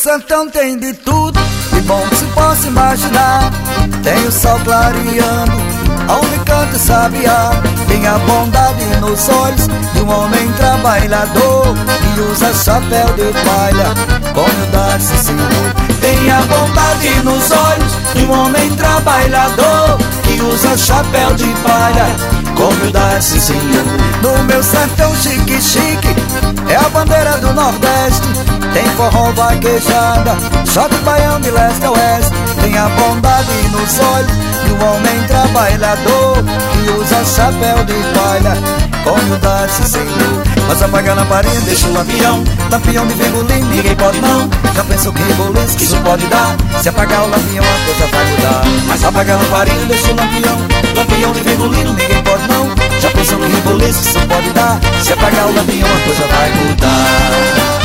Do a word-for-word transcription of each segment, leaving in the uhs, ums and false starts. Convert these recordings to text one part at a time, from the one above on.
sertão tem de tudo, de bom que se possa imaginar. Tem o sol clareando, onde canta o sabiá. Tem a bondade nos olhos de um homem trabalhador que usa chapéu de palha, com humildade se ensinou. Tem a bondade nos olhos de um homem trabalhador que usa chapéu de palha, com humildade se ensinou. No meu sertão chique chique é a bandeira do Nordeste. Tem forró, vaquejada, shot baião de leste a oeste. Tem a bondade nos olhos de um homem trabalhador que usa chapéu de palha, com humildade se ensinou. Mas apaga a lamparina, deixa o lampião, lampião de virgulim, ninguém pode não. Já pensou que reboliço que isso pode dar? Se apagar o lampião a coisa vai mudar. Mas apaga a lamparina, deixa o lampião, lampião de virgulim, ninguém pode não. Já pensou que reboliço que isso pode dar? Se apagar o lampião a coisa vai mudar.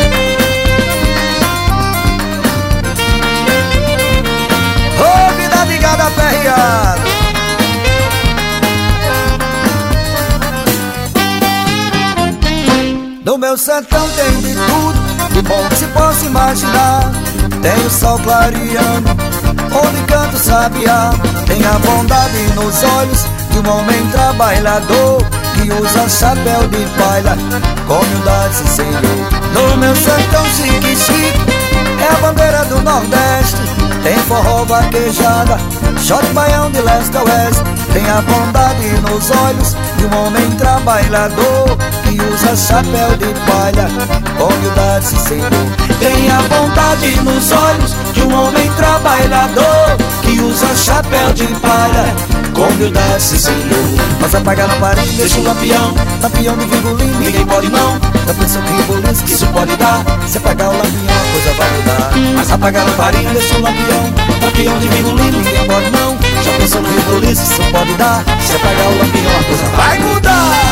Ligada perreada. No meu sertão tem de tudo, de bom que se possa imaginar. Tem o sol clareando, onde canta o sabiá. Tem a bondade nos olhos de um homem trabalhador que usa chapéu de palha, com humildade se ensinou. No meu sertão chique chique é a bandeira do Nordeste. Tem forró, vaquejada, shot baião de leste a oeste. Tem a bondade nos olhos de um homem trabalhador que usa chapéu de palha, com humildade se ensinou. Tem a bondade nos olhos de um homem trabalhador que usa chapéu de palha, com humildade se ensinou. Mas apaga a lamparina, deixa o lampião, lampião de virgulim, ninguém pode não. Já pensou que reboliço que isso pode dar? Se apagar o lampião a coisa vai mudar. Mas apaga a lamparina, deixa o lampião, lampião de virgulim, ninguém pode não. Já pensou que reboliço que isso pode dar? Se apagar o lampião a coisa vai mudar.